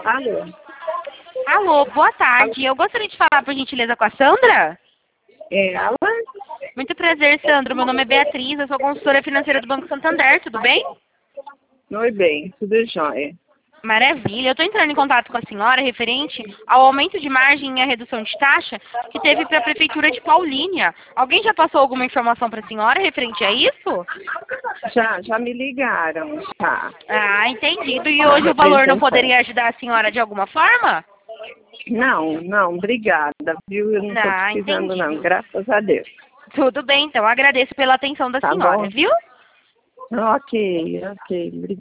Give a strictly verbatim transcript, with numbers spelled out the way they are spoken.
Alô? Alô, boa tarde. Eu gostaria de falar, por gentileza, com a Sandra. É ela? Muito prazer, Sandra. Meu nome é Beatriz, eu sou consultora financeira do Banco Santander, tudo bem? Oi, bem, tudo jóia. Maravilha. Eu estou entrando em contato com a senhora referente ao aumento de margem e a redução de taxa que teve para a Prefeitura de Paulínia. Alguém já passou alguma informação para a senhora referente a isso? Já, já me ligaram, já. Ah, entendido. E hoje o valor não poderia ajudar a senhora de alguma forma? Não, não, obrigada, viu? Eu não estou Ah, precisando não, entendido. graças a Deus. Tudo bem, então. Agradeço pela atenção da Tá senhora, bom? viu? Ok, ok, obrigada.